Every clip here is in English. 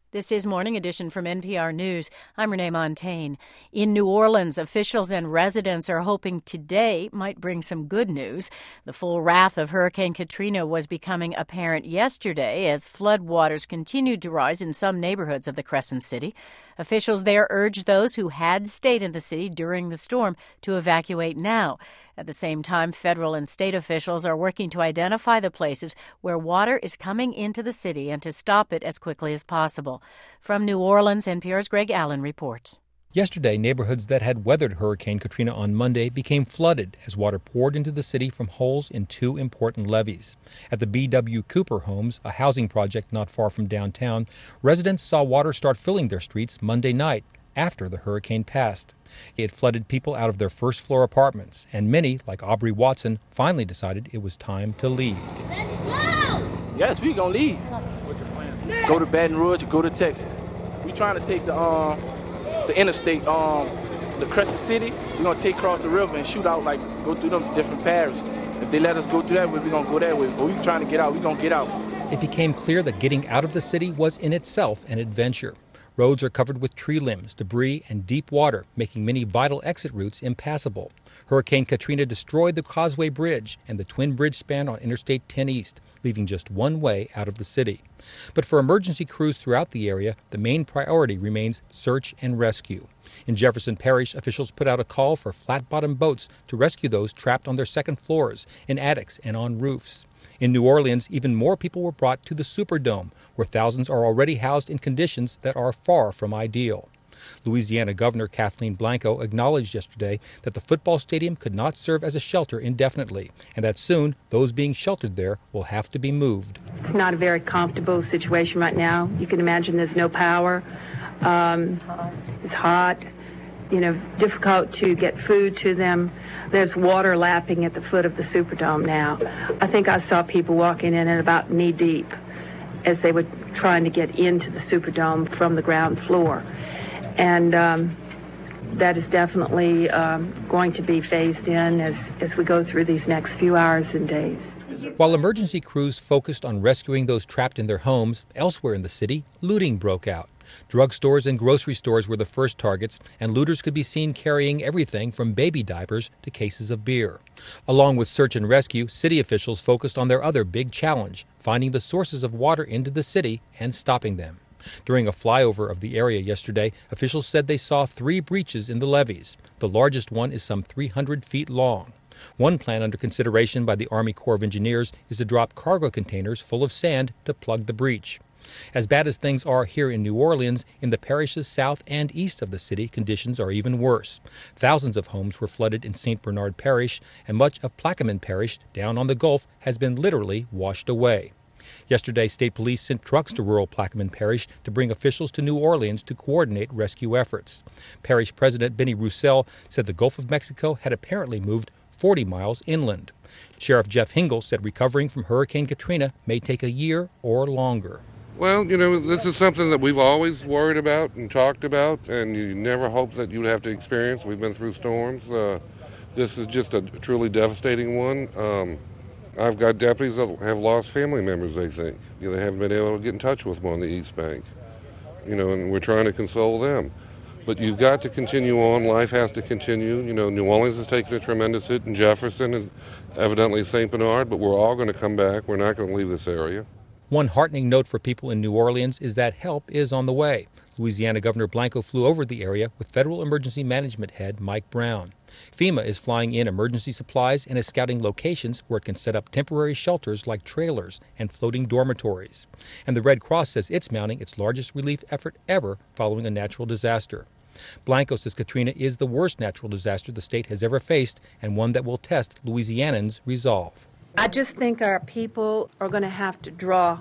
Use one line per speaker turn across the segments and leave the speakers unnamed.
This is Morning Edition from NPR News. I'm Renee Montaigne. In New Orleans, officials and residents are hoping today might bring some good news. The full wrath of Hurricane Katrina was becoming apparent yesterday as floodwaters continued to rise in some neighborhoods of the Crescent City. Officials there urged those who had stayed in the city during the storm to evacuate now. At the same time, federal and state officials are working to identify the places where water is coming into the city and to stop it as quickly as possible. From New Orleans, NPR's Greg Allen reports.
Yesterday, neighborhoods that had weathered Hurricane Katrina on Monday became flooded as water poured into the city from holes in two important levees. At the B.W. Cooper Homes, a housing project not far from downtown, residents saw water start filling their streets Monday night after the hurricane passed. It flooded people out of their first-floor apartments, and many, like Aubrey Watson, finally decided it was time to leave.
Let's go! Yes, we gonna leave. What's your plan? Go to Baton Rouge or go to Texas. We trying to take the interstate, the Crescent City. We're gonna take across the river and shoot out, go through them different parishes. If they let us go through that way, we're gonna go that way. But we trying to get out, we're gonna get out.
It became clear that getting out of the city was in itself an adventure. Roads are covered with tree limbs, debris, and deep water, making many vital exit routes impassable. Hurricane Katrina destroyed the Causeway Bridge and the twin bridge span on Interstate 10 East, leaving just one way out of the city. But for emergency crews throughout the area, the main priority remains search and rescue. In Jefferson Parish, officials put out a call for flat-bottom boats to rescue those trapped on their second floors, in attics, and on roofs. In New Orleans, even more people were brought to the Superdome, where thousands are already housed in conditions that are far from ideal. Louisiana Governor Kathleen Blanco acknowledged yesterday that the football stadium could not serve as a shelter indefinitely, and that soon those being sheltered there will have to be moved.
It's not a very comfortable situation right now. You can imagine there's no power. It's hot. Difficult to get food to them. There's water lapping at the foot of the Superdome now. I think I saw people walking in at about knee deep as they were trying to get into the Superdome from the ground floor. And that is definitely going to be phased in as we go through these next few hours and days.
While emergency crews focused on rescuing those trapped in their homes, elsewhere in the city, looting broke out. Drugstores and grocery stores were the first targets, and looters could be seen carrying everything from baby diapers to cases of beer. Along with search and rescue, city officials focused on their other big challenge, finding the sources of water into the city and stopping them. During a flyover of the area yesterday, officials said they saw 3 breaches in the levees. The largest one is some 300 feet long. One plan under consideration by the Army Corps of Engineers is to drop cargo containers full of sand to plug the breach. As bad as things are here in New Orleans, in the parishes south and east of the city, conditions are even worse. Thousands of homes were flooded in St. Bernard Parish, and much of Plaquemine Parish, down on the Gulf, has been literally washed away. Yesterday, state police sent trucks to rural Plaquemine Parish to bring officials to New Orleans to coordinate rescue efforts. Parish President Benny Roussel said the Gulf of Mexico had apparently moved 40 miles inland. Sheriff Jeff Hingle said recovering from Hurricane Katrina may take a year or longer.
Well, this is something that we've always worried about and talked about, and you never hoped that you'd have to experience. We've been through storms. This is just a truly devastating one. I've got deputies that have lost family members, they think. They haven't been able to get in touch with them on the East Bank. And we're trying to console them. But you've got to continue on. Life has to continue. New Orleans has taken a tremendous hit, and Jefferson and evidently St. Bernard, but we're all going to come back. We're not going to leave this area.
One heartening note for people in New Orleans is that help is on the way. Louisiana Governor Blanco flew over the area with Federal Emergency Management Head Mike Brown. FEMA is flying in emergency supplies and is scouting locations where it can set up temporary shelters like trailers and floating dormitories. And the Red Cross says it's mounting its largest relief effort ever following a natural disaster. Blanco says Katrina is the worst natural disaster the state has ever faced and one that will test Louisianans' resolve.
I just think our people are going to have to draw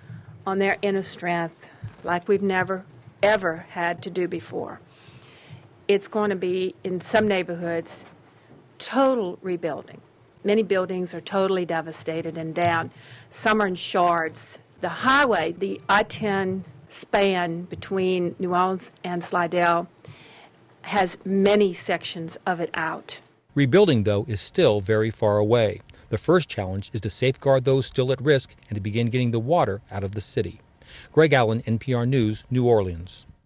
on their inner strength like we've never, ever had to do before. It's going to be, in some neighborhoods, total rebuilding. Many buildings are totally devastated and down. Some are in shards. The highway, the I-10 span between New Orleans and Slidell, has many sections of it out.
Rebuilding, though, is still very far away. The first challenge is to safeguard those still at risk and to begin getting the water out of the city. Greg Allen, NPR News, New Orleans.